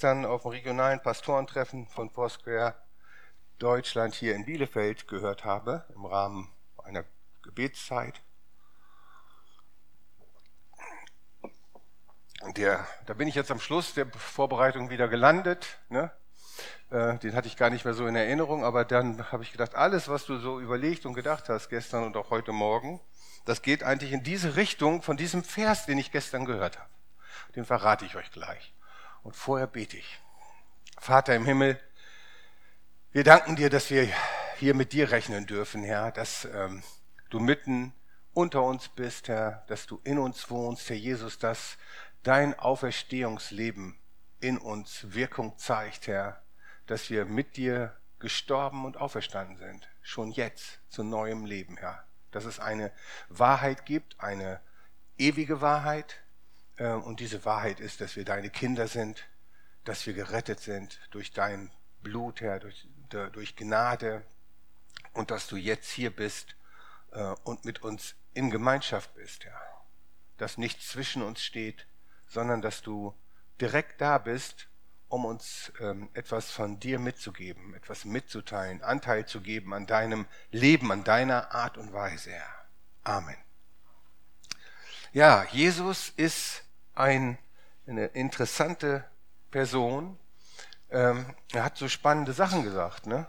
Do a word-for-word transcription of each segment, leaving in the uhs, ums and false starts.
gestern auf dem regionalen Pastorentreffen von Foursquare Deutschland hier in Bielefeld gehört habe, im Rahmen einer Gebetszeit. Der, da bin ich jetzt am Schluss der Vorbereitung wieder gelandet, ne? Äh, den hatte ich gar nicht mehr so in Erinnerung, aber dann habe ich gedacht, alles, was du so überlegt und gedacht hast gestern und auch heute Morgen, das geht eigentlich in diese Richtung von diesem Vers, den ich gestern gehört habe. Den verrate ich euch gleich. Und vorher bete ich. Vater im Himmel, wir danken dir, dass wir hier mit dir rechnen dürfen, Herr, dass ähm, du mitten unter uns bist, Herr, dass du in uns wohnst, Herr Jesus, dass dein Auferstehungsleben in uns Wirkung zeigt, Herr, dass wir mit dir gestorben und auferstanden sind, schon jetzt zu neuem Leben, Herr. Dass es eine Wahrheit gibt, eine ewige Wahrheit, äh, und diese Wahrheit ist, dass wir deine Kinder sind, dass wir gerettet sind durch dein Blut, Herr, durch, durch Gnade, und dass du jetzt hier bist äh, und mit uns in Gemeinschaft bist, Herr. Dass nichts zwischen uns steht, sondern dass du direkt da bist, um uns ähm, etwas von dir mitzugeben, etwas mitzuteilen, Anteil zu geben an deinem Leben, an deiner Art und Weise, Herr. Amen. Ja, Jesus ist ein, eine interessante Person. Ähm, er hat so spannende Sachen gesagt, ne?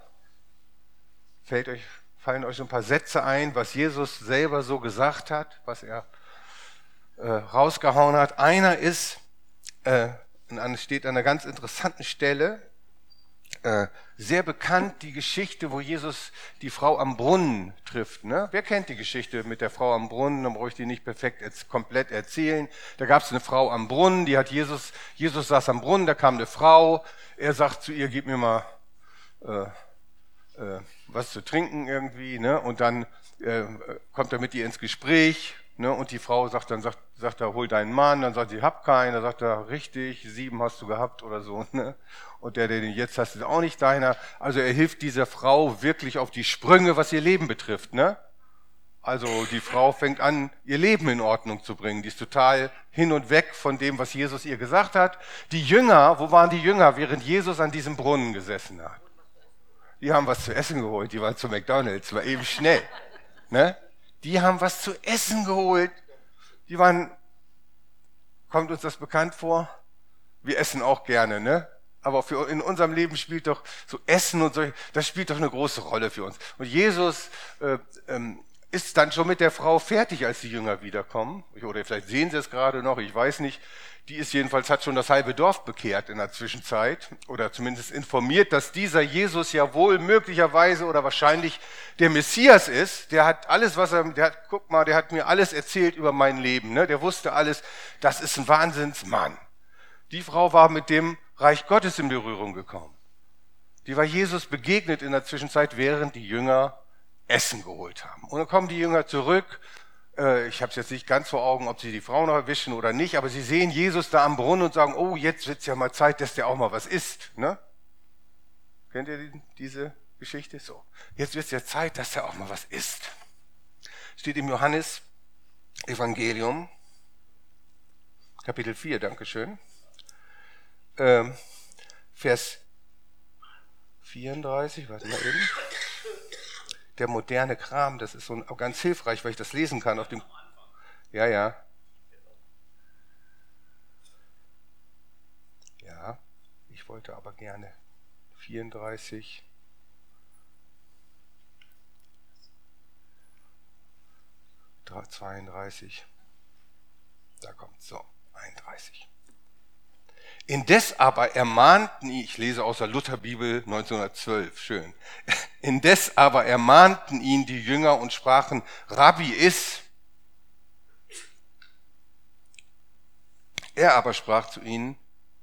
Fällt euch, fallen euch so ein paar Sätze ein, was Jesus selber so gesagt hat, was er äh, rausgehauen hat. Einer ist, äh, steht an einer ganz interessanten Stelle, äh, sehr bekannt, die Geschichte, wo Jesus die Frau am Brunnen trifft. Ne? Wer kennt die Geschichte mit der Frau am Brunnen? Dann brauche ich die nicht perfekt jetzt komplett erzählen. Da gab es eine Frau am Brunnen, die hat Jesus, Jesus saß am Brunnen, da kam eine Frau, er sagt zu ihr, gib mir mal äh, äh, was zu trinken irgendwie, ne? Und dann äh, kommt er mit ihr ins Gespräch, ne? Und die Frau sagt dann, sagt, sagt er, hol deinen Mann, dann sagt sie, hab keinen, dann sagt er, richtig, sieben hast du gehabt oder so, ne? Und der, den jetzt hast, ist auch nicht deiner. Also er hilft dieser Frau wirklich auf die Sprünge, was ihr Leben betrifft, ne? Also die Frau fängt an, ihr Leben in Ordnung zu bringen. Die ist total hin und weg von dem, was Jesus ihr gesagt hat. Die Jünger, wo waren die Jünger, während Jesus an diesem Brunnen gesessen hat? Die haben was zu essen geholt, die waren zu McDonald's, war eben schnell. Ne? Die haben was zu essen geholt. Die waren, kommt uns das bekannt vor? Wir essen auch gerne, ne? Aber für, in unserem Leben spielt doch so Essen und so, das spielt doch eine große Rolle für uns. Und Jesus äh, ähm, ist dann schon mit der Frau fertig, als die Jünger wiederkommen. Oder vielleicht sehen sie es gerade noch, ich weiß nicht. Die ist jedenfalls, hat schon das halbe Dorf bekehrt in der Zwischenzeit oder zumindest informiert, dass dieser Jesus ja wohl möglicherweise oder wahrscheinlich der Messias ist. Der hat alles, was er, der hat, guck mal, der hat mir alles erzählt über mein Leben, ne? Der wusste alles, das ist ein Wahnsinnsmann. Die Frau war mit dem Reich Gottes in Berührung gekommen. Die war Jesus begegnet in der Zwischenzeit, während die Jünger Essen geholt haben. Und dann kommen die Jünger zurück. Ich habe es jetzt nicht ganz vor Augen, ob sie die Frau noch erwischen oder nicht, aber sie sehen Jesus da am Brunnen und sagen, oh, jetzt wird es ja mal Zeit, dass der auch mal was isst. Ne? Kennt ihr die, diese Geschichte? So, jetzt wird es ja Zeit, dass der auch mal was isst. Steht im Johannes Evangelium, Kapitel vier, Dankeschön, ähm, Vers vierunddreißig, warte mal eben. Der moderne Kram, das ist so ein, auch ganz hilfreich, weil ich das lesen kann auf dem. Ja, ja. Ja, ich wollte aber gerne vierunddreißig. zweiunddreißig. Da kommt so, einunddreißig. Indes aber ermahnten ihn, ich lese aus der Lutherbibel neunzehnhundertzwölf, schön. Indes aber ermahnten ihn die Jünger und sprachen, Rabbi, iss. Er aber sprach zu ihnen,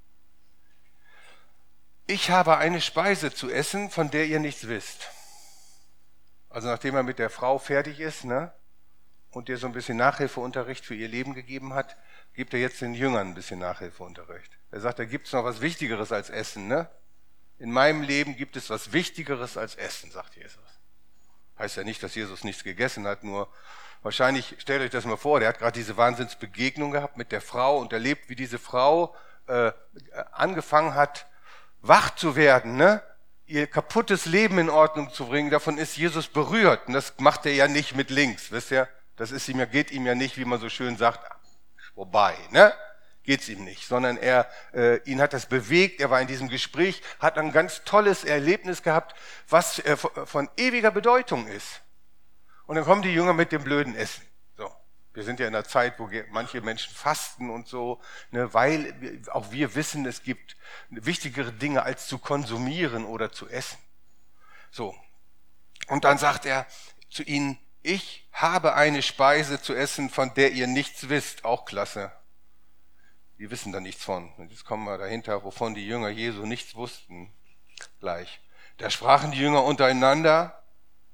ich habe eine Speise zu essen, von der ihr nichts wisst. Also nachdem er mit der Frau fertig ist, ne, und ihr so ein bisschen Nachhilfeunterricht für ihr Leben gegeben hat, gibt er jetzt den Jüngern ein bisschen Nachhilfeunterricht. Er sagt, da gibt es noch was Wichtigeres als Essen, ne? In meinem Leben gibt es was Wichtigeres als Essen, sagt Jesus. Heißt ja nicht, dass Jesus nichts gegessen hat, nur wahrscheinlich, stellt euch das mal vor, der hat gerade diese Wahnsinnsbegegnung gehabt mit der Frau und erlebt, wie diese Frau äh, angefangen hat, wach zu werden, ne? Ihr kaputtes Leben in Ordnung zu bringen, davon ist Jesus berührt. Und das macht er ja nicht mit links, wisst ihr? Das ist ihm ja, geht ihm ja nicht, wie man so schön sagt, vorbei, ne? Geht's ihm nicht, sondern er, äh, ihn hat das bewegt, er war in diesem Gespräch, hat ein ganz tolles Erlebnis gehabt, was äh, von ewiger Bedeutung ist. Und dann kommen die Jünger mit dem blöden Essen. So, wir sind ja in einer Zeit, wo manche Menschen fasten und so, ne, weil auch wir wissen, es gibt wichtigere Dinge als zu konsumieren oder zu essen. So, und dann sagt er zu ihnen, ich habe eine Speise zu essen, von der ihr nichts wisst, auch klasse. Die wissen da nichts von. Und jetzt kommen wir dahinter, wovon die Jünger Jesu nichts wussten. Gleich. Da sprachen die Jünger untereinander,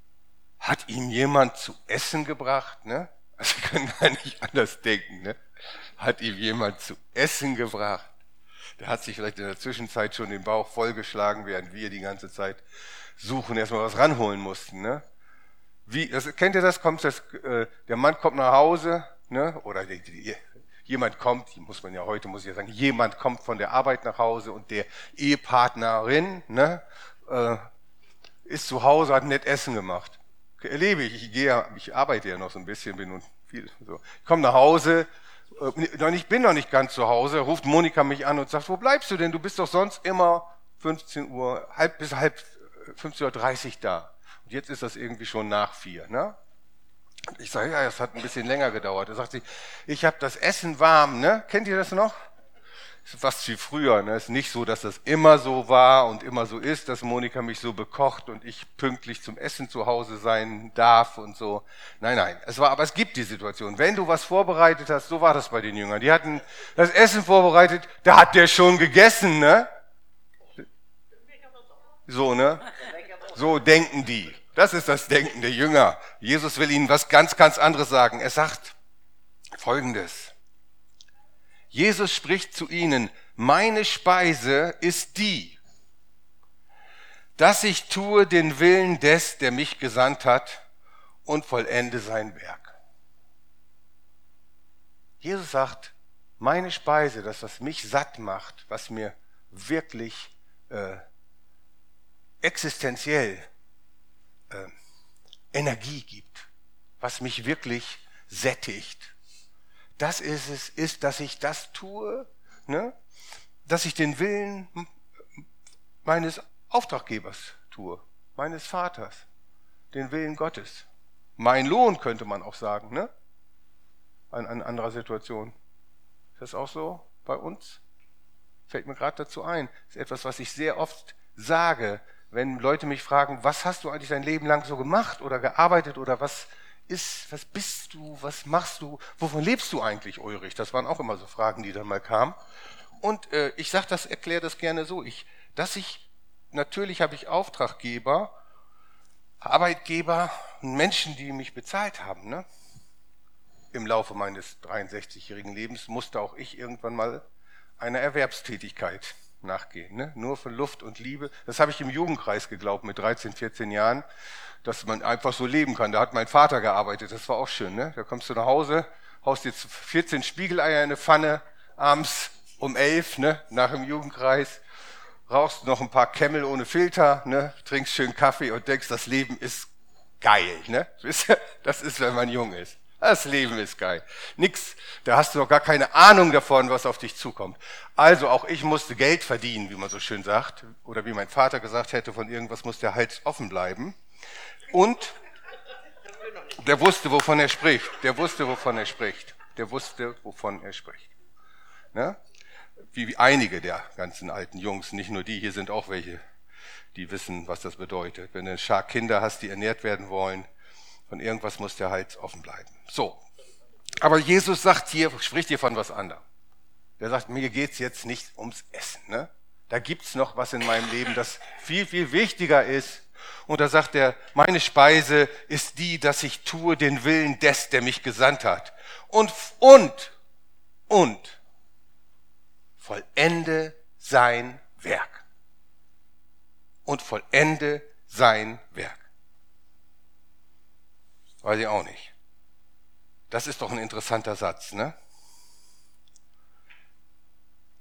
hat ihm jemand zu essen gebracht? Ne? Also sie können gar nicht anders denken. Ne? Hat ihm jemand zu essen gebracht? Der hat sich vielleicht in der Zwischenzeit schon den Bauch vollgeschlagen, während wir die ganze Zeit suchen, erstmal was ranholen mussten. Ne? Wie, das, kennt ihr das? Kommt das äh, der Mann kommt nach Hause, ne? Oder die, die, jemand kommt, muss man ja heute, muss ich ja sagen, jemand kommt von der Arbeit nach Hause und der Ehepartnerin, ne, äh, ist zu Hause, hat nett Essen gemacht. Erlebe ich, ich gehe, ich arbeite ja noch so ein bisschen, bin nun viel so. Ich komme nach Hause, äh, ich bin noch nicht ganz zu Hause, ruft Monika mich an und sagt, wo bleibst du denn? Du bist doch sonst immer fünfzehn Uhr, halb bis halb fünfzehn Uhr dreißig da. Und jetzt ist das irgendwie schon nach vier, ne? Ich sage, ja, es hat ein bisschen länger gedauert. Da sagt sie, ich habe das Essen warm, ne? Kennt ihr das noch? Ist fast wie früher, ne? Ist nicht so, dass das immer so war und immer so ist, dass Monika mich so bekocht und ich pünktlich zum Essen zu Hause sein darf und so. Nein, nein. Es war, aber es gibt die Situation. Wenn du was vorbereitet hast, so war das bei den Jüngern. Die hatten das Essen vorbereitet, da hat der schon gegessen, ne? So, ne? So denken die. Das ist das Denken der Jünger. Jesus will ihnen was ganz, ganz anderes sagen. Er sagt Folgendes. Jesus spricht zu ihnen, meine Speise ist die, dass ich tue den Willen des, der mich gesandt hat und vollende sein Werk. Jesus sagt, meine Speise, das, was mich satt macht, was mir wirklich äh, existenziell äh, Energie gibt, was mich wirklich sättigt, das ist es, ist, dass ich das tue, ne? Dass ich den Willen meines Auftraggebers tue, meines Vaters, den Willen Gottes. Mein Lohn könnte man auch sagen, ne? An, an anderer Situation. Ist das auch so bei uns? Fällt mir gerade dazu ein. Das ist etwas, was ich sehr oft sage, wenn Leute mich fragen, was hast du eigentlich dein Leben lang so gemacht oder gearbeitet oder was ist, was bist du, was machst du, wovon lebst du eigentlich, Ulrich? Das waren auch immer so Fragen, die dann mal kamen. Und äh, ich sage das, erkläre das gerne so, ich, dass ich, natürlich habe ich Auftraggeber, Arbeitgeber und Menschen, die mich bezahlt haben. Ne? Im Laufe meines dreiundsechzigjährigen Lebens musste auch ich irgendwann mal einer Erwerbstätigkeit nachgehen. Ne? Nur für Luft und Liebe. Das habe ich im Jugendkreis geglaubt mit dreizehn, vierzehn Jahren, dass man einfach so leben kann. Da hat mein Vater gearbeitet, das war auch schön. Ne? Da kommst du nach Hause, haust jetzt vierzehn Spiegeleier in eine Pfanne, abends um elf, ne? Nach dem Jugendkreis, rauchst noch ein paar Camel ohne Filter, ne? Trinkst schön Kaffee und denkst, das Leben ist geil. Ne? Das ist, wenn man jung ist. Das Leben ist geil. Nix, da hast du noch gar keine Ahnung davon, was auf dich zukommt. Also auch ich musste Geld verdienen, wie man so schön sagt. Oder wie mein Vater gesagt hätte, von irgendwas muss der Hals offen bleiben. Und der wusste, wovon er spricht. Der wusste, wovon er spricht. Der wusste, wovon er spricht. Ne? Wie, wie einige der ganzen alten Jungs, nicht nur die, hier sind auch welche, die wissen, was das bedeutet. Wenn du eine Schar Kinder hast, die ernährt werden wollen, von irgendwas muss der Hals offen bleiben. So. Aber Jesus sagt hier, spricht hier von was anderem. Der sagt, mir geht's jetzt nicht ums Essen. Ne? Da gibt's noch was in meinem Leben, das viel, viel wichtiger ist. Und da sagt er, meine Speise ist die, dass ich tue den Willen des, der mich gesandt hat. Und, und, und, vollende sein Werk. Und vollende sein Werk. Weiß ich auch nicht. Das ist doch ein interessanter Satz, ne?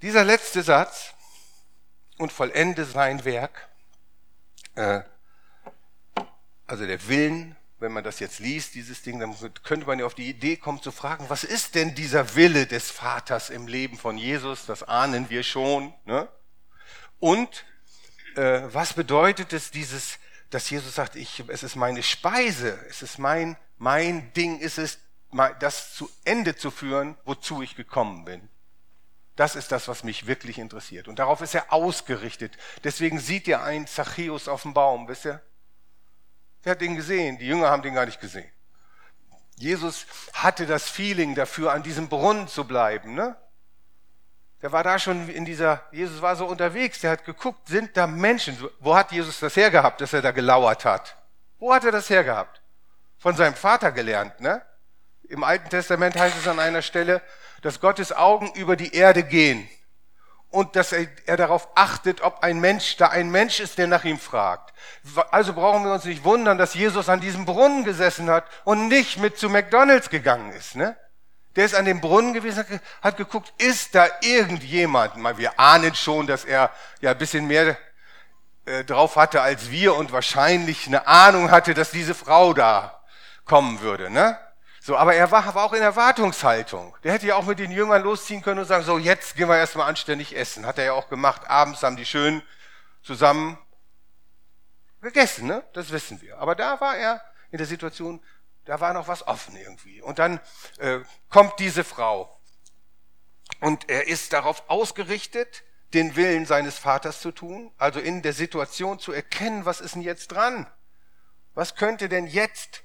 Dieser letzte Satz, und vollende sein Werk, äh, also der Willen, wenn man das jetzt liest, dieses Ding, dann könnte man ja auf die Idee kommen zu fragen, was ist denn dieser Wille des Vaters im Leben von Jesus? Das ahnen wir schon. Ne? Und äh, was bedeutet es, dieses, dass Jesus sagt, ich, es ist meine Speise, es ist mein, mein Ding, ist es, das zu Ende zu führen, wozu ich gekommen bin. Das ist das, was mich wirklich interessiert. Und darauf ist er ausgerichtet. Deswegen sieht ihr einen Zachäus auf dem Baum, wisst ihr? Der hat den gesehen, die Jünger haben den gar nicht gesehen. Jesus hatte das Feeling dafür, an diesem Brunnen zu bleiben. Ne? Der war da schon in dieser, Jesus war so unterwegs, der hat geguckt, sind da Menschen? Wo hat Jesus das hergehabt, dass er da gelauert hat? Wo hat er das hergehabt? Von seinem Vater gelernt, ne? Im Alten Testament heißt es an einer Stelle, dass Gottes Augen über die Erde gehen und dass er, er darauf achtet, ob ein Mensch da ein Mensch ist, der nach ihm fragt. Also brauchen wir uns nicht wundern, dass Jesus an diesem Brunnen gesessen hat und nicht mit zu McDonald's gegangen ist. Ne? Der ist an dem Brunnen gewesen, hat geguckt, ist da irgendjemand? Mal, wir ahnen schon, dass er ja ein bisschen mehr äh, drauf hatte als wir und wahrscheinlich eine Ahnung hatte, dass diese Frau da kommen würde. Ne? So, aber er war, war auch in Erwartungshaltung. Der hätte ja auch mit den Jüngern losziehen können und sagen, so jetzt gehen wir erstmal anständig essen. Hat er ja auch gemacht. Abends haben die schön zusammen gegessen, ne? Das wissen wir. Aber da war er in der Situation, da war noch was offen irgendwie. Und dann äh, kommt diese Frau. Und er ist darauf ausgerichtet, den Willen seines Vaters zu tun. Also in der Situation zu erkennen, was ist denn jetzt dran? Was könnte denn jetzt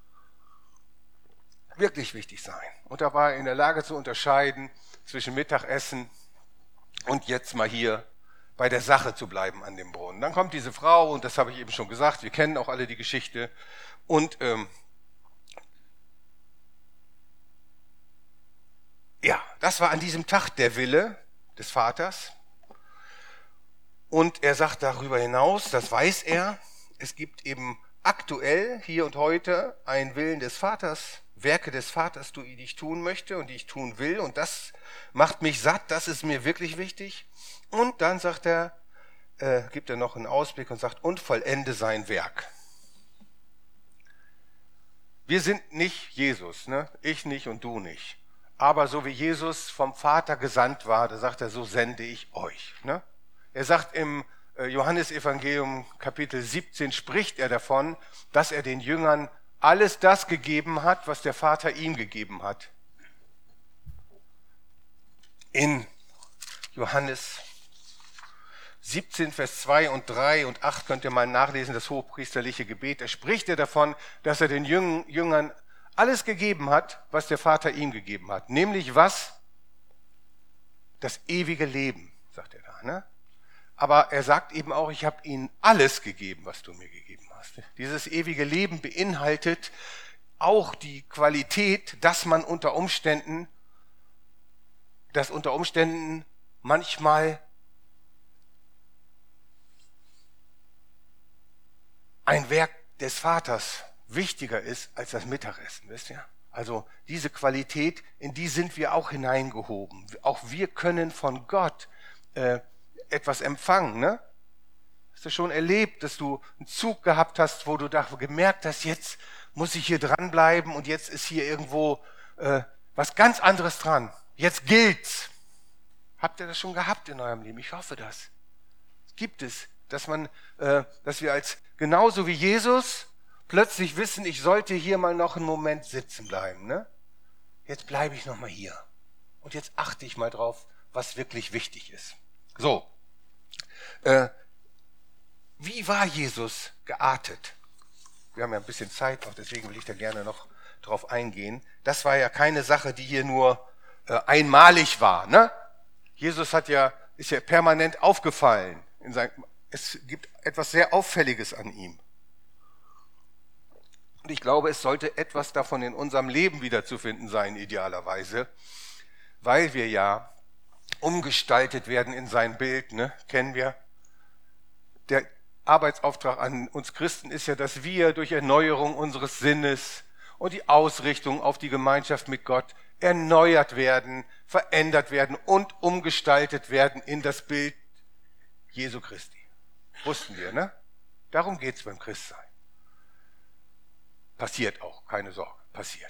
wirklich wichtig sein? Und da war er in der Lage zu unterscheiden zwischen Mittagessen und jetzt mal hier bei der Sache zu bleiben an dem Brunnen. Dann kommt diese Frau, und das habe ich eben schon gesagt, wir kennen auch alle die Geschichte, und ähm, ja, das war an diesem Tag der Wille des Vaters. Und er sagt darüber hinaus, das weiß er, es gibt eben aktuell, hier und heute, einen Willen des Vaters, Werke des Vaters, die ich tun möchte und die ich tun will. Und das macht mich satt, das ist mir wirklich wichtig. Und dann sagt er, äh, gibt er noch einen Ausblick und sagt, und vollende sein Werk. Wir sind nicht Jesus, ne? Ich nicht und du nicht. Aber so wie Jesus vom Vater gesandt war, da sagt er, so sende ich euch. Ne? Er sagt im Johannesevangelium Kapitel siebzehn, spricht er davon, dass er den Jüngern alles das gegeben hat, was der Vater ihm gegeben hat. In Johannes siebzehn, Vers zwei und drei und acht könnt ihr mal nachlesen, das hohepriesterliche Gebet. Da spricht er davon, dass er den Jüngern alles gegeben hat, was der Vater ihm gegeben hat. Nämlich was? Das ewige Leben, sagt er da. Ne? Aber er sagt eben auch, ich habe ihnen alles gegeben, was du mir gegeben hast. Dieses ewige Leben beinhaltet auch die Qualität, dass man unter Umständen, dass unter Umständen manchmal ein Werk des Vaters wichtiger ist als das Mittagessen, wisst ihr? Also diese Qualität, in die sind wir auch hineingehoben. Auch wir können von Gott äh, etwas empfangen, ne? Hast du schon erlebt, dass du einen Zug gehabt hast, wo du da gemerkt hast, jetzt muss ich hier dranbleiben und jetzt ist hier irgendwo äh, was ganz anderes dran. Jetzt gilt's. Habt ihr das schon gehabt in eurem Leben? Ich hoffe das. Gibt es, dass man, äh, dass wir als genauso wie Jesus plötzlich wissen, ich sollte hier mal noch einen Moment sitzen bleiben. Ne? Jetzt bleibe ich noch mal hier und jetzt achte ich mal drauf, was wirklich wichtig ist. So. Äh, wie war Jesus geartet? Wir haben ja ein bisschen Zeit noch, deswegen will ich da gerne noch drauf eingehen. Das war ja keine Sache, die hier nur äh, einmalig war. Ne? Jesus hat ja, ist ja permanent aufgefallen. In sein, es gibt etwas sehr Auffälliges an ihm. Und ich glaube, es sollte etwas davon in unserem Leben wiederzufinden sein, idealerweise, weil wir ja umgestaltet werden in sein Bild, ne? Kennen wir. Der Arbeitsauftrag an uns Christen ist ja, dass wir durch Erneuerung unseres Sinnes und die Ausrichtung auf die Gemeinschaft mit Gott erneuert werden, verändert werden und umgestaltet werden in das Bild Jesu Christi. Wussten wir, ne? Darum geht's beim Christsein. Passiert auch, keine Sorge, passiert.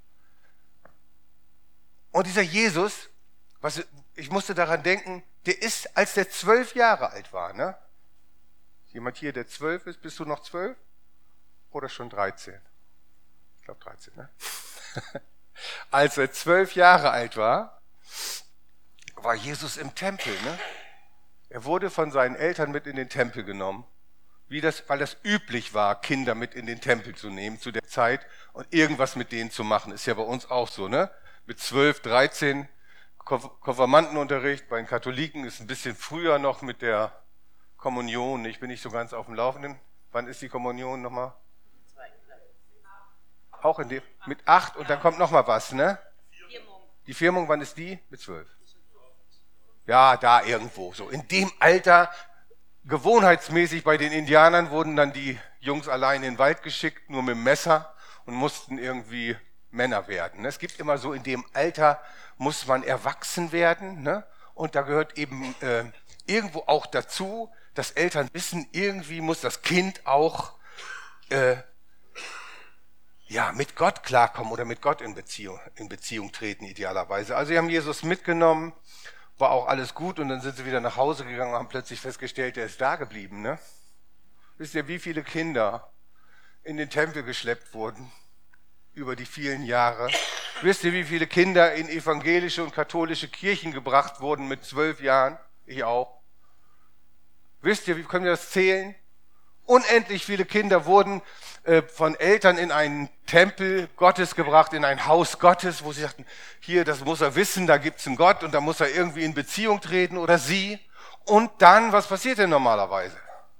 Und dieser Jesus, was, ich musste daran denken, der ist, als der zwölf Jahre alt war, ne? Jemand hier, der zwölf ist, bist du noch zwölf? Oder schon dreizehn? Ich glaube dreizehn, ne? Als er zwölf Jahre alt war, war Jesus im Tempel, ne? Er wurde von seinen Eltern mit in den Tempel genommen, wie das, weil das üblich war, Kinder mit in den Tempel zu nehmen zu der Zeit und irgendwas mit denen zu machen. Ist ja bei uns auch so, ne? Mit zwölf, dreizehn Konfirmandenunterricht, bei den Katholiken ist ein bisschen früher noch mit der Kommunion. Ich bin nicht so ganz auf dem Laufenden. Wann ist die Kommunion nochmal? Auch in dem, mit acht und dann kommt nochmal was, ne? Die Firmung, wann ist die? Mit zwölf. Ja, da irgendwo. So in dem Alter, gewohnheitsmäßig bei den Indianern wurden dann die Jungs allein in den Wald geschickt, nur mit dem Messer und mussten irgendwie Männer werden. Es gibt immer so, in dem Alter muss man erwachsen werden, ne? Und da gehört eben äh, irgendwo auch dazu, dass Eltern wissen, irgendwie muss das Kind auch äh, ja, mit Gott klarkommen oder mit Gott in Beziehung, in Beziehung treten idealerweise. Also sie haben Jesus mitgenommen, war auch alles gut und dann sind sie wieder nach Hause gegangen und haben plötzlich festgestellt, der ist da geblieben. Ne? Wisst ihr, wie viele Kinder in den Tempel geschleppt wurden über die vielen Jahre? Wisst ihr, wie viele Kinder in evangelische und katholische Kirchen gebracht wurden mit zwölf Jahren? Ich auch. Wisst ihr, wie können wir das zählen? Unendlich viele Kinder wurden äh, von Eltern in einen Tempel Gottes gebracht, in ein Haus Gottes, wo sie sagten, hier, das muss er wissen, da gibt's einen Gott und da muss er irgendwie in Beziehung treten oder sie. Und dann, was passiert denn normalerweise?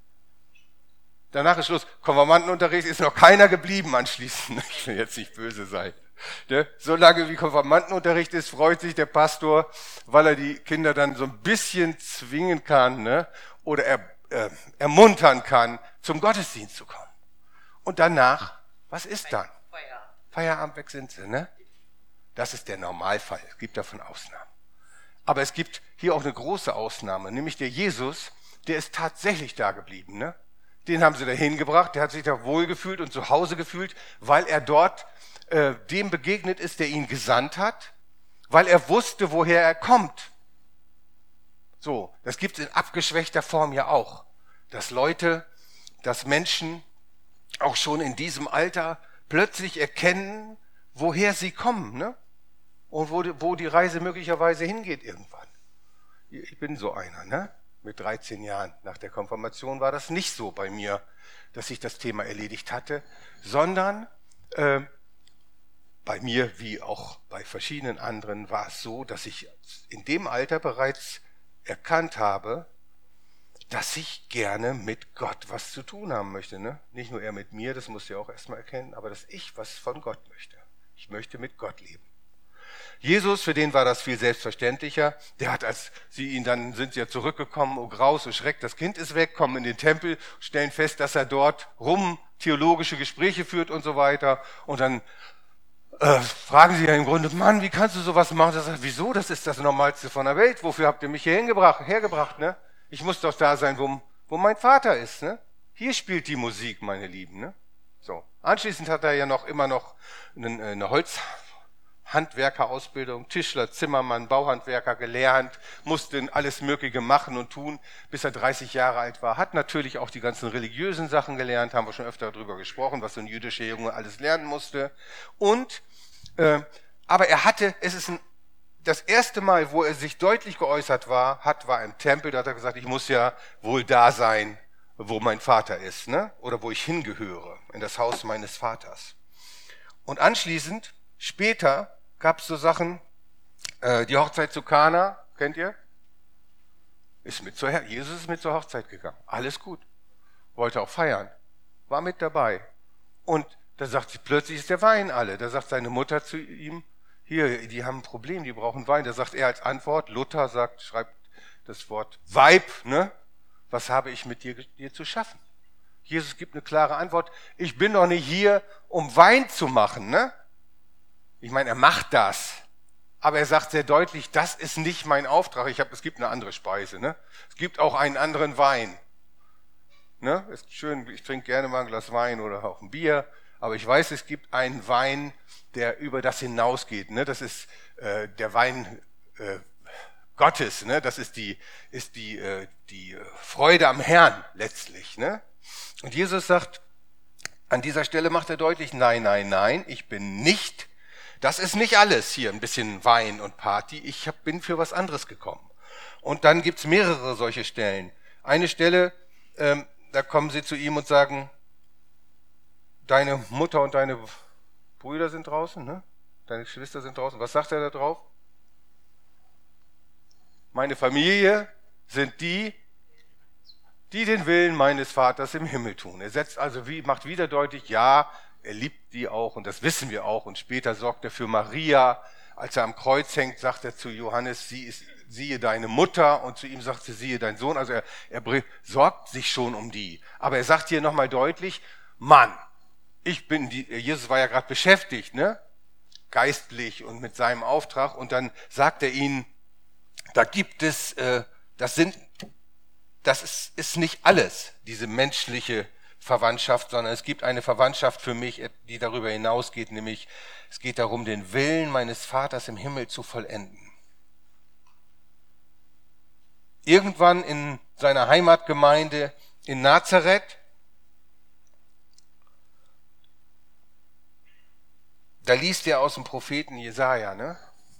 Danach ist Schluss. Konfirmandenunterricht ist noch keiner geblieben anschließend. Ich will jetzt nicht böse sein. Ne? Solange wie Konfirmandenunterricht ist, freut sich der Pastor, weil er die Kinder dann so ein bisschen zwingen kann, ne? Oder er, äh, ermuntern kann, zum Gottesdienst zu kommen. Und danach, was ist dann? Feierabend. Feierabend, weg sind sie, ne? Das ist der Normalfall. Es gibt davon Ausnahmen. Aber es gibt hier auch eine große Ausnahme, nämlich der Jesus, der ist tatsächlich da geblieben, ne? Den haben sie dahin gebracht, der hat sich da wohlgefühlt und zu Hause gefühlt, weil er dort äh, dem begegnet ist, der ihn gesandt hat, weil er wusste, woher er kommt. So, das gibt es in abgeschwächter Form ja auch, dass Leute, dass Menschen auch schon in diesem Alter plötzlich erkennen, woher sie kommen, ne? Und wo die, wo die Reise möglicherweise hingeht irgendwann. Ich bin so einer, ne? Mit dreizehn Jahren nach der Konfirmation war das nicht so bei mir, dass ich das Thema erledigt hatte, sondern äh, bei mir wie auch bei verschiedenen anderen war es so, dass ich in dem Alter bereits erkannt habe, dass ich gerne mit Gott was zu tun haben möchte. Ne? Nicht nur er mit mir, das musst du ja auch erstmal erkennen, aber dass ich was von Gott möchte. Ich möchte mit Gott leben. Jesus, für den war das viel selbstverständlicher. Der hat, als sie ihn dann, sind sie ja zurückgekommen, oh Graus, oh Schreck, das Kind ist weg, kommen in den Tempel, stellen fest, dass er dort rum theologische Gespräche führt und so weiter. Und dann äh, fragen sie ja im Grunde, Mann, wie kannst du sowas machen? Er sagt, wieso? Das ist das Normalste von der Welt. Wofür habt ihr mich hier hingebracht, hergebracht? Ne? Ich muss doch da sein, wo, wo mein Vater ist. Ne? Hier spielt die Musik, meine Lieben. Ne? So. Anschließend hat er ja noch immer noch eine, eine Holz... Handwerkerausbildung, Tischler, Zimmermann, Bauhandwerker gelernt, musste alles Mögliche machen und tun, bis er dreißig Jahre alt war. Hat natürlich auch die ganzen religiösen Sachen gelernt, haben wir schon öfter darüber gesprochen, was so ein jüdischer Junge alles lernen musste. Und, äh, aber er hatte, es ist ein, das erste Mal, wo er sich deutlich geäußert war, hat, war im Tempel, da hat er gesagt, ich muss ja wohl da sein, wo mein Vater ist, ne? Oder wo ich hingehöre, in das Haus meines Vaters. Und anschließend, später, gab es so Sachen, äh, die Hochzeit zu Kana, kennt ihr? Ist mit zur, Jesus ist mit zur Hochzeit gegangen. Alles gut. Wollte auch feiern. War mit dabei. Und da sagt sie, plötzlich ist der Wein alle. Da sagt seine Mutter zu ihm, hier, die haben ein Problem, die brauchen Wein. Da sagt er als Antwort, Luther sagt, schreibt das Wort Weib, ne? Was habe ich mit dir, dir zu schaffen? Jesus gibt eine klare Antwort. Ich bin doch nicht hier, um Wein zu machen, ne? Ich meine, er macht das, Aber er sagt sehr deutlich, das ist nicht mein Auftrag. Ich hab, es gibt eine andere Speise. Ne? Es gibt auch einen anderen Wein. Ne? Ist schön, ich trinke gerne mal ein Glas Wein oder auch ein Bier. Aber ich weiß, es gibt einen Wein, der über das hinausgeht. Ne? Das ist äh, der Wein äh, Gottes. Ne? Das ist die, ist die, äh, die Freude am Herrn letztlich. Ne? Und Jesus sagt, an dieser Stelle macht er deutlich, nein, nein, nein, ich bin nicht, das ist nicht alles hier, ein bisschen Wein und Party, ich hab, bin für was anderes gekommen. Und dann gibt's mehrere solche Stellen. Eine Stelle, ähm, da kommen sie zu ihm und sagen, deine Mutter und deine Brüder sind draußen, ne? Deine Geschwister sind draußen. Was sagt er da drauf? Meine Familie sind die, die den Willen meines Vaters im Himmel tun. Er setzt also, wie, macht wieder deutlich, ja, er liebt die auch und das wissen wir auch. Und später sorgt er für Maria. Als er am Kreuz hängt, sagt er zu Johannes, sie ist, siehe deine Mutter, und zu ihm sagt sie, siehe dein Sohn. Also er, er sorgt sich schon um die. Aber er sagt hier nochmal deutlich, Mann, ich bin die, Jesus war ja gerade beschäftigt, ne? Geistlich und mit seinem Auftrag. Und dann sagt er ihnen, da gibt es, äh, das sind, das ist, ist nicht alles, diese menschliche Verwandtschaft, sondern es gibt eine Verwandtschaft für mich, die darüber hinausgeht, nämlich es geht darum, den Willen meines Vaters im Himmel zu vollenden. Irgendwann in seiner Heimatgemeinde in Nazareth, da liest er aus dem Propheten Jesaja, ne?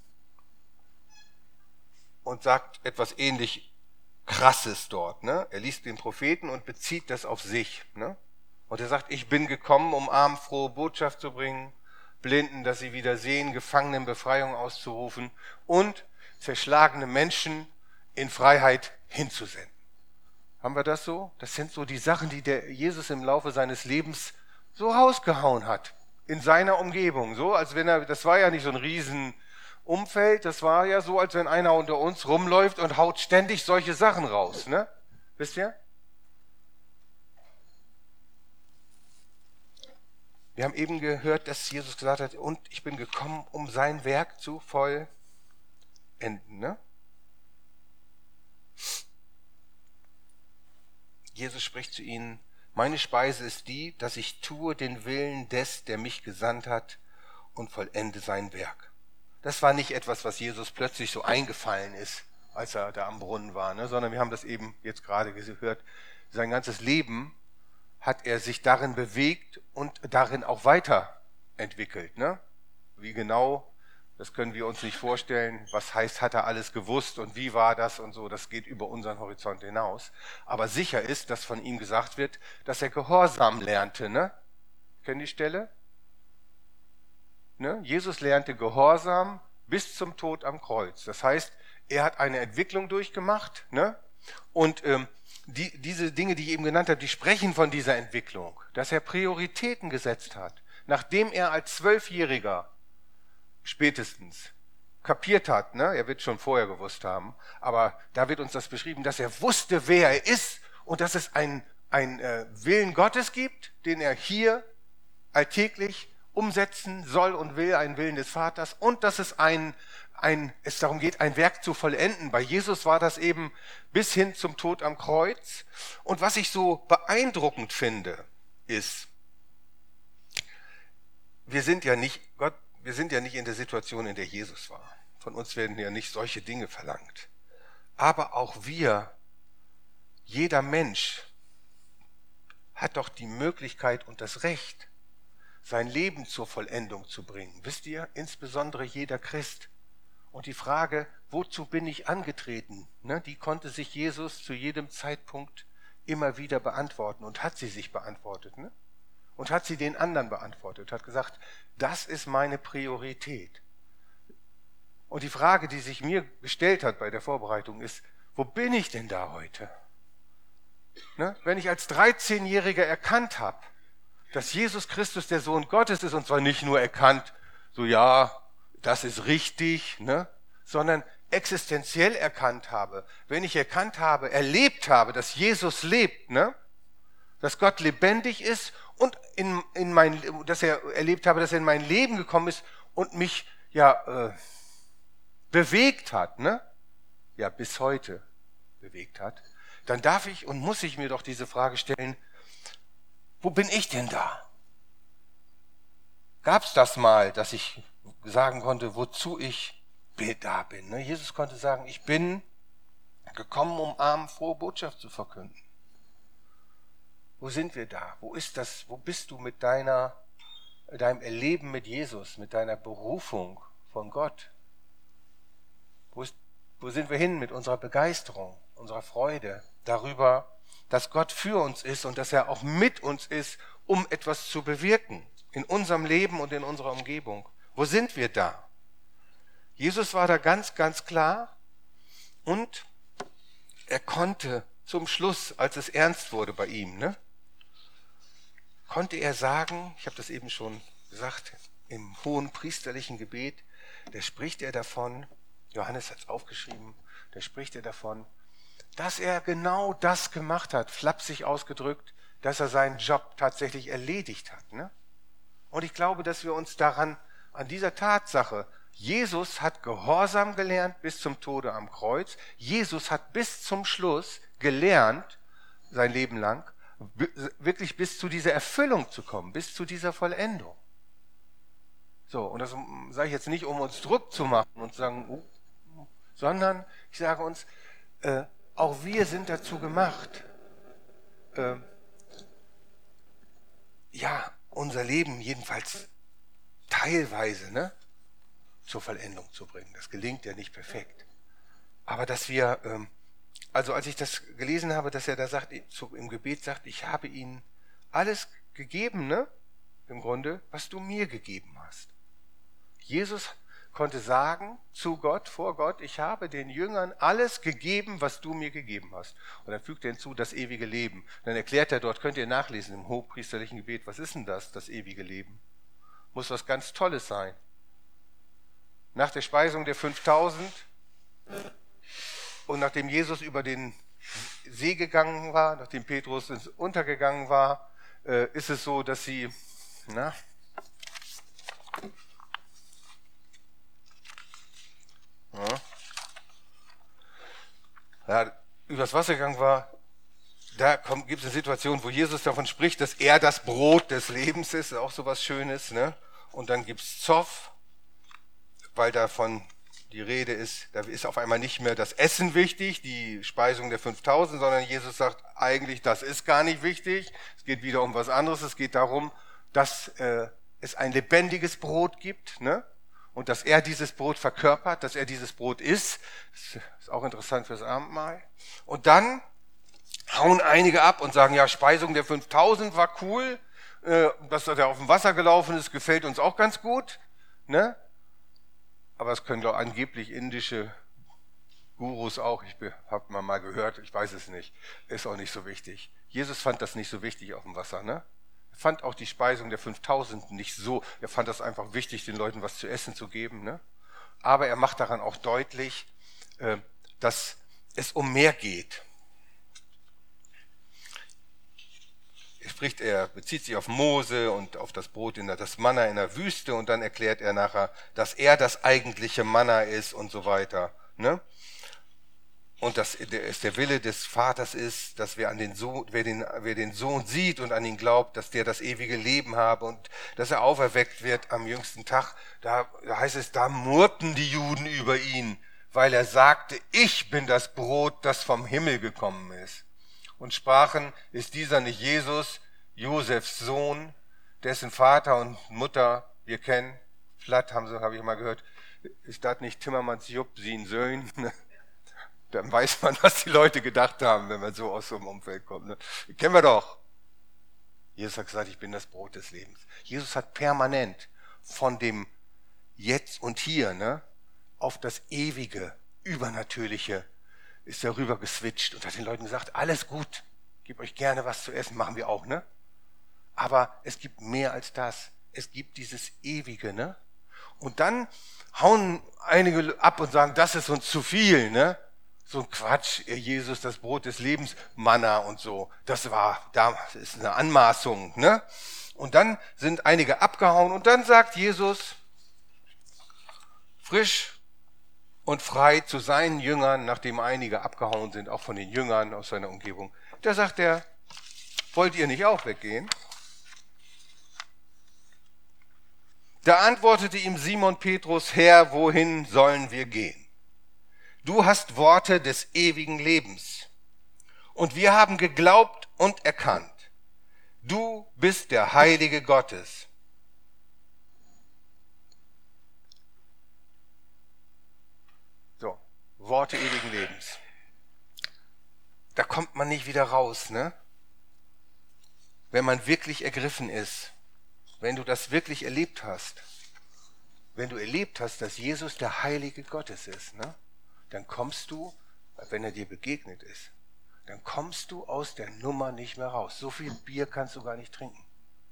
Und sagt etwas ähnlich Krasses dort, ne? Er liest den Propheten und bezieht das auf sich, ne? Und er sagt, ich bin gekommen, um Armen frohe Botschaft zu bringen, Blinden, dass sie wieder sehen, Gefangenen Befreiung auszurufen und zerschlagene Menschen in Freiheit hinzusenden. Haben wir das so? Das sind so die Sachen, die der Jesus im Laufe seines Lebens so rausgehauen hat, in seiner Umgebung, so als wenn er, das war ja nicht so ein riesen Umfeld, das war ja so, als wenn einer unter uns rumläuft und haut ständig solche Sachen raus, ne? Wisst ihr? Wir haben eben gehört, dass Jesus gesagt hat, und ich bin gekommen, um sein Werk zu vollenden, ne? Jesus spricht zu ihnen, meine Speise ist die, dass ich tue den Willen des, der mich gesandt hat, und vollende sein Werk. Das war nicht etwas, was Jesus plötzlich so eingefallen ist, als er da am Brunnen war, ne? Sondern wir haben das eben jetzt gerade gehört. Sein ganzes Leben hat er sich darin bewegt und darin auch weiterentwickelt. Ne? Wie genau, das können wir uns nicht vorstellen. Was heißt, hat er alles gewusst und wie war das und so, das geht über unseren Horizont hinaus. Aber sicher ist, dass von ihm gesagt wird, dass er Gehorsam lernte. Ne? Kennen die Stelle? Ne? Jesus lernte Gehorsam bis zum Tod am Kreuz. Das heißt, er hat eine Entwicklung durchgemacht, ne? Und ähm, die, diese Dinge, die ich eben genannt habe, die sprechen von dieser Entwicklung, dass er Prioritäten gesetzt hat, nachdem er als Zwölfjähriger spätestens kapiert hat, ne? Er wird schon vorher gewusst haben, aber da wird uns das beschrieben, dass er wusste, wer er ist und dass es einen, einen äh, Willen Gottes gibt, den er hier alltäglich umsetzen soll und will, einen Willen des Vaters, und dass es ein, ein, es darum geht, ein Werk zu vollenden. Bei Jesus war das eben bis hin zum Tod am Kreuz. Und was ich so beeindruckend finde, ist, wir sind ja nicht, Gott, wir sind ja nicht in der Situation, in der Jesus war. Von uns werden ja nicht solche Dinge verlangt. Aber auch wir, jeder Mensch, hat doch die Möglichkeit und das Recht, sein Leben zur Vollendung zu bringen. Wisst ihr, insbesondere jeder Christ. Und die Frage, wozu bin ich angetreten, ne, die konnte sich Jesus zu jedem Zeitpunkt immer wieder beantworten und hat sie sich beantwortet. Ne? Und hat sie den anderen beantwortet, hat gesagt, das ist meine Priorität. Und die Frage, die sich mir gestellt hat bei der Vorbereitung ist, wo bin ich denn da heute? Ne? Wenn ich als dreizehnjähriger erkannt habe, dass Jesus Christus der Sohn Gottes ist, und zwar nicht nur erkannt, so ja, das ist richtig, ne, sondern existenziell erkannt habe, wenn ich erkannt habe, erlebt habe, dass Jesus lebt, ne, dass Gott lebendig ist und in, in mein, dass er erlebt habe, dass er in mein Leben gekommen ist und mich ja äh, bewegt hat, ne? Ja, bis heute bewegt hat, dann darf ich und muss ich mir doch diese Frage stellen, wo bin ich denn da? Gab es das mal, dass ich sagen konnte, wozu ich da bin? Ne? Jesus konnte sagen, ich bin gekommen, um Armen frohe Botschaft zu verkünden. Wo sind wir da? Wo ist das? Wo bist du mit deiner, deinem Erleben mit Jesus, mit deiner Berufung von Gott? Wo, ist, wo sind wir hin mit unserer Begeisterung, unserer Freude darüber, dass Gott für uns ist und dass er auch mit uns ist, um etwas zu bewirken in unserem Leben und in unserer Umgebung? Wo sind wir da? Jesus war da ganz, ganz klar und er konnte zum Schluss, als es ernst wurde bei ihm, ne, konnte er sagen, ich habe das eben schon gesagt, im hohen priesterlichen Gebet, da spricht er davon, Johannes hat es aufgeschrieben, da spricht er davon, dass er genau das gemacht hat, flapsig ausgedrückt, dass er seinen Job tatsächlich erledigt hat. Ne? Und ich glaube, dass wir uns daran, an dieser Tatsache, Jesus hat Gehorsam gelernt bis zum Tode am Kreuz. Jesus hat bis zum Schluss gelernt, sein Leben lang, wirklich bis zu dieser Erfüllung zu kommen, bis zu dieser Vollendung. So, und das sage ich jetzt nicht, um uns Druck zu machen und zu sagen, uh, sondern ich sage uns, äh, auch wir sind dazu gemacht, äh, ja, unser Leben jedenfalls teilweise, ne, zur Vollendung zu bringen. Das gelingt ja nicht perfekt. Aber dass wir, ähm, also als ich das gelesen habe, dass er da sagt, im Gebet sagt, ich habe ihnen alles gegeben, ne, im Grunde, was du mir gegeben hast. Jesus konnte sagen zu Gott, vor Gott, ich habe den Jüngern alles gegeben, was du mir gegeben hast. Und dann fügt er hinzu, das ewige Leben. Dann erklärt er dort, könnt ihr nachlesen im hochpriesterlichen Gebet, was ist denn das, das ewige Leben? Muss was ganz Tolles sein. Nach der Speisung der fünftausend und nachdem Jesus über den See gegangen war, nachdem Petrus ins Untergegangen war, äh, ist es so, dass sie, na, ja, ja, übers Wasser gegangen war, da gibt es eine Situation, wo Jesus davon spricht, dass er das Brot des Lebens ist, auch so was Schönes, ne? Und dann gibt es Zoff, weil davon die Rede ist, da ist auf einmal nicht mehr das Essen wichtig, die Speisung der fünftausend, sondern Jesus sagt, eigentlich das ist gar nicht wichtig, es geht wieder um was anderes, es geht darum, dass äh, es ein lebendiges Brot gibt, ne? Und dass er dieses Brot verkörpert, dass er dieses Brot isst, das ist auch interessant fürs Abendmahl. Und dann hauen einige ab und sagen, ja, Speisung der fünftausend war cool, äh, dass er auf dem Wasser gelaufen ist, gefällt uns auch ganz gut, ne? Aber es können doch angeblich indische Gurus auch, ich habe mal, mal gehört, ich weiß es nicht, ist auch nicht so wichtig. Jesus fand das nicht so wichtig auf dem Wasser, ne? Er fand auch die Speisung der fünftausend nicht so, er fand das einfach wichtig, den Leuten was zu essen zu geben, ne? Aber er macht daran auch deutlich, äh, dass es um mehr geht. Er spricht, er bezieht sich auf Mose und auf das Brot, in der, das Manna in der Wüste, und dann erklärt er nachher, dass er das eigentliche Manna ist und so weiter, ne? Und dass es der Wille des Vaters ist, dass wer, an den Sohn, wer, den, wer den Sohn sieht und an ihn glaubt, dass der das ewige Leben habe und dass er auferweckt wird am jüngsten Tag. Da, da heißt es, da murrten die Juden über ihn, weil er sagte, ich bin das Brot, das vom Himmel gekommen ist. Und sprachen, ist dieser nicht Jesus, Josefs Sohn, dessen Vater und Mutter wir kennen? Flatt, haben sie, habe ich mal gehört, ist das nicht Timmermans Jupp, sin Söhn? Dann weiß man, was die Leute gedacht haben, wenn man so aus so einem Umfeld kommt. Ne? Kennen wir doch. Jesus hat gesagt, ich bin das Brot des Lebens. Jesus hat permanent von dem Jetzt und Hier, ne, auf das Ewige, Übernatürliche ist er rüber geswitcht und hat den Leuten gesagt, alles gut, gib euch gerne was zu essen, machen wir auch, ne? Aber es gibt mehr als das. Es gibt dieses Ewige, ne? Und dann hauen einige ab und sagen, das ist uns zu viel, ne? So ein Quatsch, Jesus, das Brot des Lebens, Manna und so. Das war, das ist eine Anmaßung, ne? Und dann sind einige abgehauen und dann sagt Jesus, frisch und frei zu seinen Jüngern, nachdem einige abgehauen sind, auch von den Jüngern aus seiner Umgebung. Da sagt er, wollt ihr nicht auch weggehen? Da antwortete ihm Simon Petrus, Herr, wohin sollen wir gehen? Du hast Worte des ewigen Lebens. Und wir haben geglaubt und erkannt, du bist der Heilige Gottes. So, Worte ewigen Lebens. Da kommt man nicht wieder raus, ne? Wenn man wirklich ergriffen ist, wenn du das wirklich erlebt hast, wenn du erlebt hast, dass Jesus der Heilige Gottes ist, ne? Dann kommst du, wenn er dir begegnet ist, dann kommst du aus der Nummer nicht mehr raus. So viel Bier kannst du gar nicht trinken.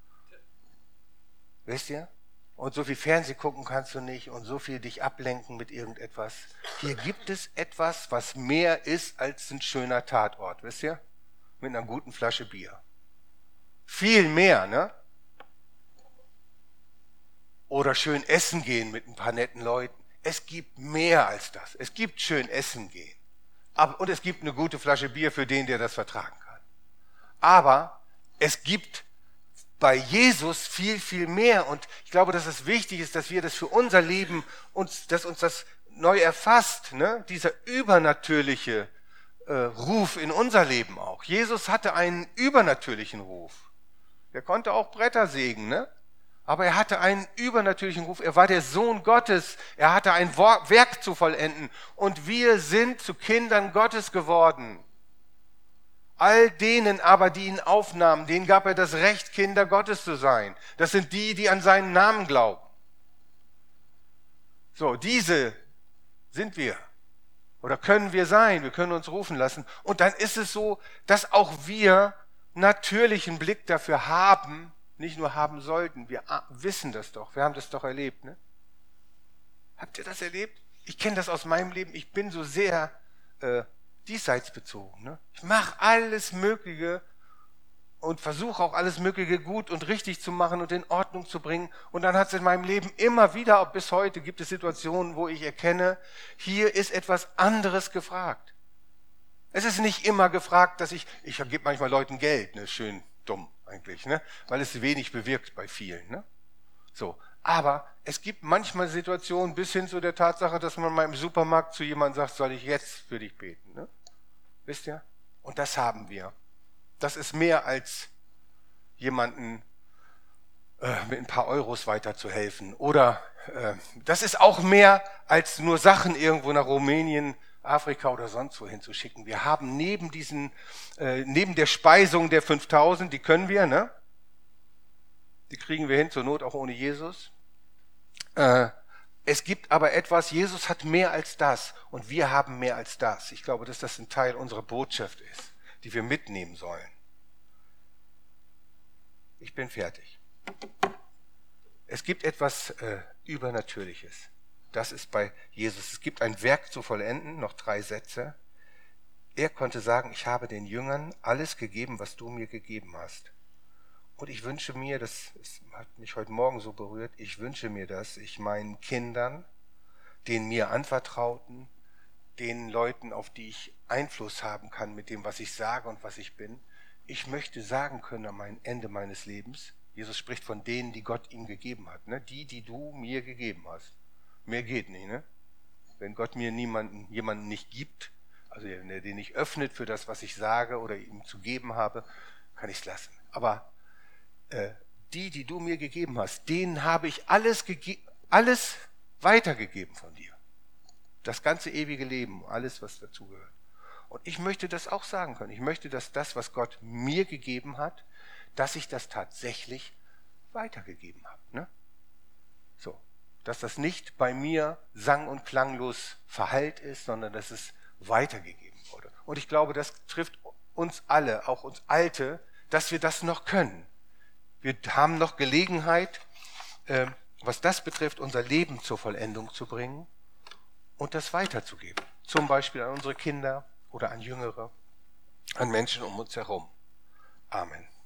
Wisst ihr? Und so viel Fernseh gucken kannst du nicht und so viel dich ablenken mit irgendetwas. Hier gibt es etwas, was mehr ist als ein schöner Tatort, wisst ihr? Mit einer guten Flasche Bier. Viel mehr, ne? Oder schön essen gehen mit ein paar netten Leuten. Es gibt mehr als das. Es gibt schön essen gehen. Aber, und es gibt eine gute Flasche Bier für den, der das vertragen kann. Aber es gibt bei Jesus viel, viel mehr. Und ich glaube, dass es wichtig ist, dass wir das für unser Leben, uns, dass uns das neu erfasst, ne? Dieser übernatürliche äh, Ruf in unser Leben auch. Jesus hatte einen übernatürlichen Ruf. Er konnte auch Bretter sägen, ne? Aber er hatte einen übernatürlichen Ruf. Er war der Sohn Gottes. Er hatte ein Werk zu vollenden. Und wir sind zu Kindern Gottes geworden. All denen aber, die ihn aufnahmen, denen gab er das Recht, Kinder Gottes zu sein. Das sind die, die an seinen Namen glauben. So, diese sind wir. Oder können wir sein. Wir können uns rufen lassen. Und dann ist es so, dass auch wir natürlichen Blick dafür haben, nicht nur haben sollten, wir wissen das doch, wir haben das doch erlebt. Ne? Habt ihr das erlebt? Ich kenne das aus meinem Leben, ich bin so sehr äh, diesseits bezogen. Ne? Ich mache alles Mögliche und versuche auch alles Mögliche gut und richtig zu machen und in Ordnung zu bringen. Und dann hat es in meinem Leben immer wieder, auch bis heute, gibt es Situationen, wo ich erkenne, hier ist etwas anderes gefragt. Es ist nicht immer gefragt, dass ich, ich gebe manchmal Leuten Geld, ne, schön dumm eigentlich, ne? Weil es wenig bewirkt bei vielen. Ne? So. Aber es gibt manchmal Situationen bis hin zu der Tatsache, dass man mal im Supermarkt zu jemandem sagt, soll ich jetzt für dich beten? Ne? Wisst ihr? Und das haben wir. Das ist mehr als jemanden äh, mit ein paar Euros weiterzuhelfen. Oder äh, das ist auch mehr als nur Sachen irgendwo nach Rumänien, Afrika oder sonst wo hinzuschicken. Wir haben neben diesen, äh, neben der Speisung der fünftausend, die können wir, ne? Die kriegen wir hin, zur Not auch ohne Jesus. Äh, es gibt aber etwas, Jesus hat mehr als das und wir haben mehr als das. Ich glaube, dass das ein Teil unserer Botschaft ist, die wir mitnehmen sollen. Ich bin fertig. Es gibt etwas äh, Übernatürliches. Das ist bei Jesus. Es gibt ein Werk zu vollenden, noch drei Sätze. Er konnte sagen, ich habe den Jüngern alles gegeben, was du mir gegeben hast. Und ich wünsche mir, das hat mich heute Morgen so berührt, ich wünsche mir, dass ich meinen Kindern, den mir anvertrauten, den Leuten, auf die ich Einfluss haben kann mit dem, was ich sage und was ich bin, ich möchte sagen können am Ende meines Lebens, Jesus spricht von denen, die Gott ihm gegeben hat, ne? Die, die du mir gegeben hast. Mehr geht nicht, ne? Wenn Gott mir niemanden, jemanden nicht gibt, also wenn er den nicht öffnet für das, was ich sage oder ihm zu geben habe, kann ich es lassen. Aber äh, die, die du mir gegeben hast, denen habe ich alles, gege- alles weitergegeben von dir. Das ganze ewige Leben, alles, was dazugehört. Und ich möchte das auch sagen können. Ich möchte, dass das, was Gott mir gegeben hat, dass ich das tatsächlich weitergegeben habe. Ne? So. Dass das nicht bei mir sang- und klanglos verhallt ist, sondern dass es weitergegeben wurde. Und ich glaube, das trifft uns alle, auch uns Alte, dass wir das noch können. Wir haben noch Gelegenheit, äh, was das betrifft, unser Leben zur Vollendung zu bringen und das weiterzugeben. Zum Beispiel an unsere Kinder oder an Jüngere, an Menschen um uns herum. Amen.